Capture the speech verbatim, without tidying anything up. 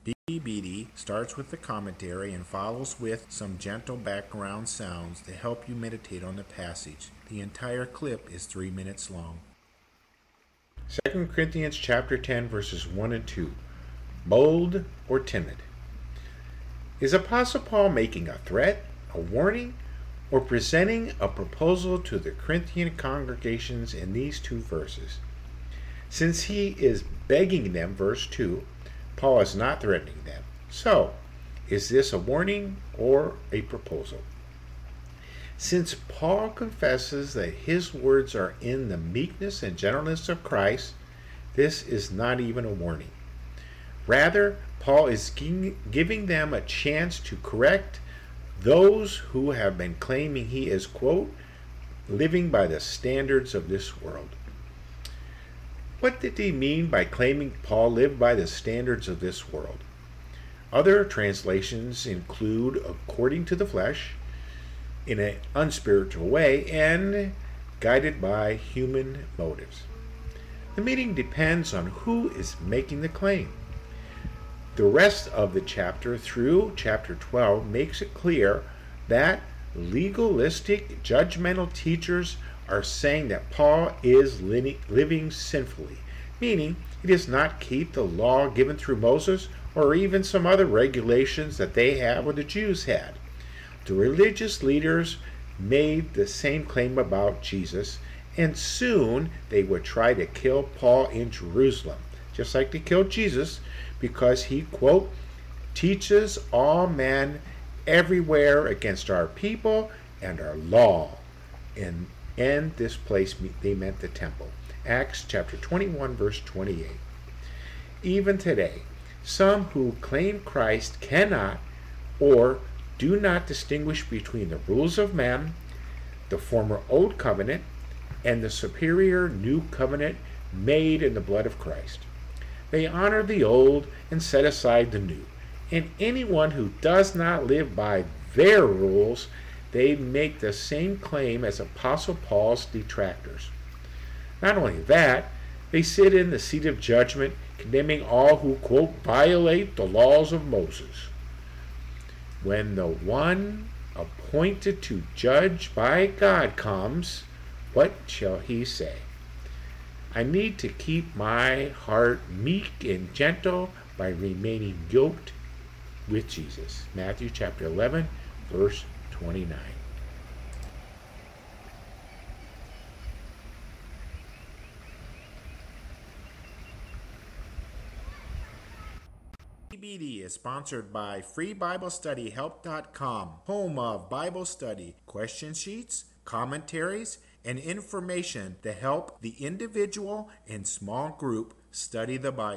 B B D starts with the commentary and follows with some gentle background sounds to help you meditate on the passage. The entire clip is three minutes long. Second Corinthians chapter ten verses one and two. Bold or timid? Is Apostle Paul making a threat, a warning, or presenting a proposal to the Corinthian congregations in these two verses? Since he is begging them, verse two, Paul is not threatening them. So, is this a warning or a proposal? Since Paul confesses that his words are in the meekness and gentleness of Christ, this is not even a warning. Rather, Paul is giving them a chance to correct those who have been claiming he is, quote, living by the standards of this world. What did he mean by claiming Paul lived by the standards of this world? Other translations include according to the flesh, in an unspiritual way, and guided by human motives. The meaning depends on who is making the claim. The rest of the chapter through chapter twelve makes it clear that legalistic, judgmental teachers are saying that Paul is living sinfully, meaning he does not keep the law given through Moses or even some other regulations that they have or the Jews had. The religious leaders made the same claim about Jesus, and soon they would try to kill Paul in Jerusalem, just like they killed Jesus, because he, quote, teaches all men everywhere against our people and our law. And and this place, they meant the temple. Acts chapter twenty-one, verse twenty-eight. Even today, some who claim Christ cannot or do not distinguish between the rules of man, the former old covenant, and the superior new covenant made in the blood of Christ. They honor the old and set aside the new. And anyone who does not live by their rules, they make the same claim as Apostle Paul's detractors. Not only that, they sit in the seat of judgment, condemning all who, quote, violate the laws of Moses. When the one appointed to judge by God comes, what shall he say? I need to keep my heart meek and gentle by remaining yoked with Jesus. Matthew chapter eleven, verse twenty-nine. B B D is sponsored by free bible study help dot com, home of Bible study, question sheets, commentaries, and information to help the individual and small group study the Bible.